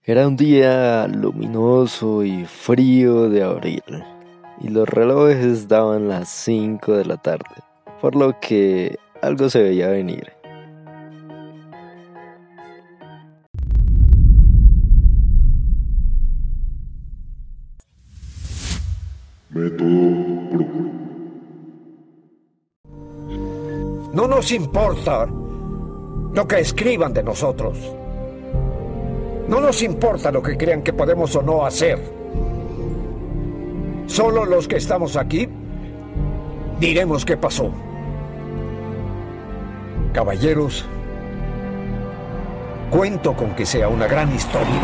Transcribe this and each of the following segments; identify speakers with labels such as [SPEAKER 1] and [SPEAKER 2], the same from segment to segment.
[SPEAKER 1] Era un día luminoso y frío de abril, y los relojes daban las 5 de la tarde, por lo que algo se veía venir.
[SPEAKER 2] Método Brooklyn.
[SPEAKER 3] No nos importa lo que escriban de nosotros. No nos importa lo que crean que podemos o no hacer. Solo los que estamos aquí diremos qué pasó. Caballeros, cuento con que sea una gran historia.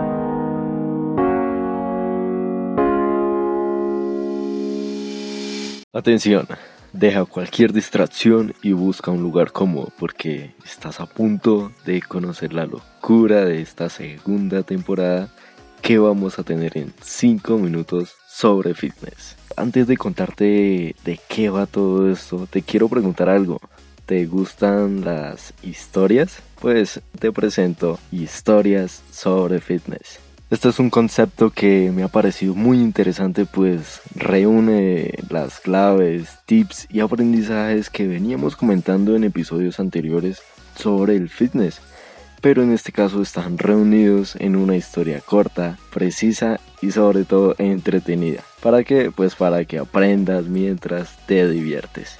[SPEAKER 1] Atención, deja cualquier distracción y busca un lugar cómodo porque estás a punto de conocer la locura de esta segunda temporada que vamos a tener en 5 minutos sobre fitness. Antes de contarte de qué va todo esto, te quiero preguntar algo. ¿Te gustan las historias? Pues te presento historias sobre fitness. Este es un concepto que me ha parecido muy interesante, pues reúne las claves, tips y aprendizajes que veníamos comentando en episodios anteriores sobre el fitness, pero en este caso están reunidos en una historia corta, precisa y sobre todo entretenida. ¿Para qué? Pues para que aprendas mientras te diviertes.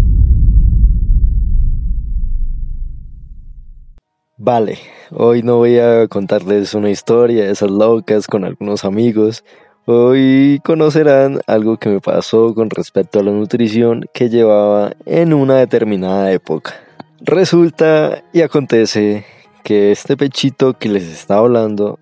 [SPEAKER 1] Vale, hoy no voy a contarles una historia de esas locas con algunos amigos. Hoy conocerán algo que me pasó con respecto a la nutrición que llevaba en una determinada época. Resulta y acontece que este pechito que les estaba hablando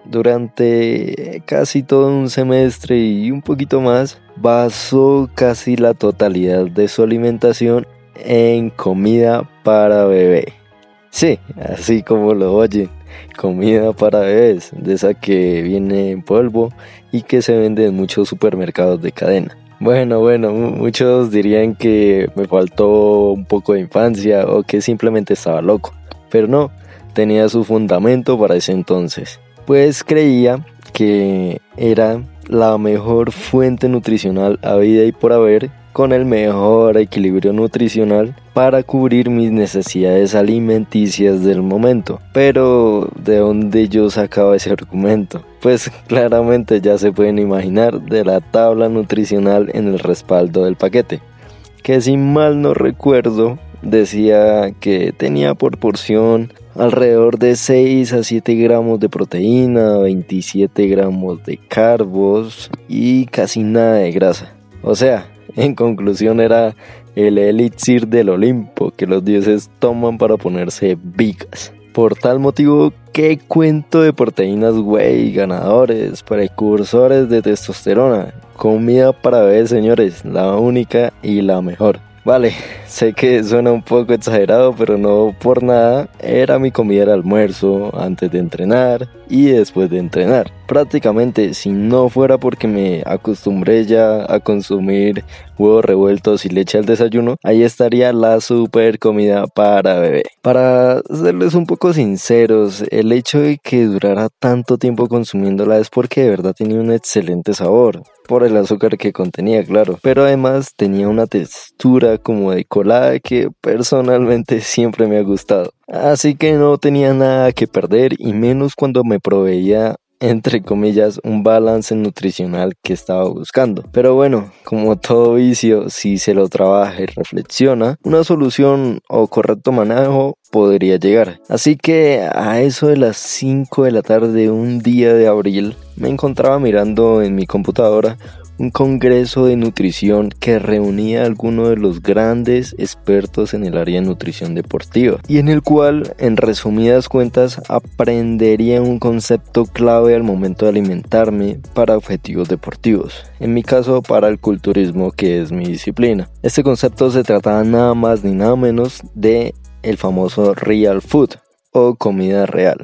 [SPEAKER 1] durante casi todo un semestre y un poquito más basó casi la totalidad de su alimentación en comida para bebé. Sí, así como lo oyen, comida para bebés, de esa que viene en polvo y que se vende en muchos supermercados de cadena. Bueno, muchos dirían que me faltó un poco de infancia o que simplemente estaba loco, pero no, tenía su fundamento para ese entonces, pues creía que era la mejor fuente nutricional habida y por haber, con el mejor equilibrio nutricional para cubrir mis necesidades alimenticias del momento. Pero ¿de dónde yo sacaba ese argumento? Pues claramente ya se pueden imaginar de la tabla nutricional en el respaldo del paquete, que si mal no recuerdo decía que tenía por porción alrededor de 6 a 7 gramos de proteína, 27 gramos de carbos y casi nada de grasa. O sea, en conclusión era el elixir del Olimpo que los dioses toman para ponerse vigas. Por tal motivo, ¿qué cuento de proteínas, güey? Ganadores, precursores de testosterona. Comida para bebés, señores, la única y la mejor. Vale, sé que suena un poco exagerado, pero no por nada, era mi comida de almuerzo, antes de entrenar y después de entrenar. Prácticamente, si no fuera porque me acostumbré ya a consumir huevos revueltos y leche al desayuno, ahí estaría la super comida para bebé. Para serles un poco sinceros, el hecho de que durara tanto tiempo consumiéndola es porque de verdad tenía un excelente sabor. Por el azúcar que contenía, claro, pero además tenía una textura como de colada que personalmente siempre me ha gustado. Así que no tenía nada que perder y menos cuando me proveía, entre comillas, un balance nutricional que estaba buscando. Pero bueno, como todo vicio, si se lo trabaja y reflexiona, una solución o correcto manejo podría llegar. Así que a eso de las 5 de la tarde un día de abril, me encontraba mirando en mi computadora un congreso de nutrición que reunía a algunos de los grandes expertos en el área de nutrición deportiva y en el cual, en resumidas cuentas, aprendería un concepto clave al momento de alimentarme para objetivos deportivos, en mi caso para el culturismo, que es mi disciplina. Este concepto se trataba nada más ni nada menos de el famoso real food o comida real.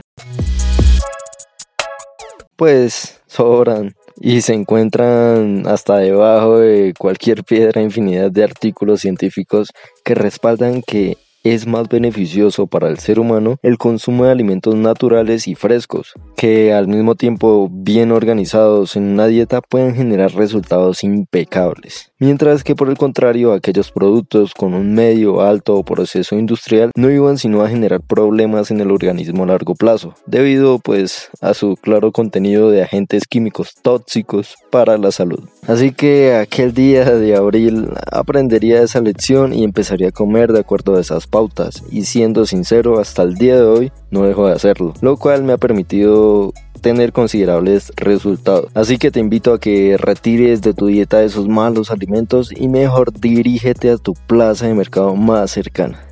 [SPEAKER 1] Pues sobran y se encuentran hasta debajo de cualquier piedra infinidad de artículos científicos que respaldan que es más beneficioso para el ser humano el consumo de alimentos naturales y frescos, que al mismo tiempo bien organizados en una dieta pueden generar resultados impecables. Mientras que por el contrario, aquellos productos con un medio, alto o proceso industrial no iban sino a generar problemas en el organismo a largo plazo, debido pues a su claro contenido de agentes químicos tóxicos para la salud. Así que aquel día de abril aprendería esa lección y empezaría a comer de acuerdo a esas pautas, y siendo sincero, hasta el día de hoy no dejo de hacerlo, lo cual me ha permitido tener considerables resultados. Así que te invito a que retires de tu dieta esos malos alimentos y mejor dirígete a tu plaza de mercado más cercana.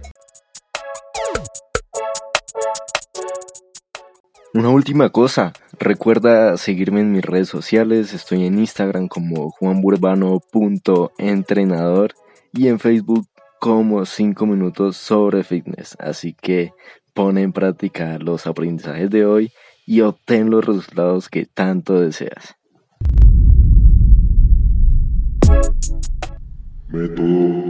[SPEAKER 1] Una última cosa, recuerda seguirme en mis redes sociales, estoy en Instagram como juanburbano.entrenador y en Facebook como 5 minutos sobre fitness, así que pon en práctica los aprendizajes de hoy y obtén los resultados que tanto deseas.
[SPEAKER 2] Método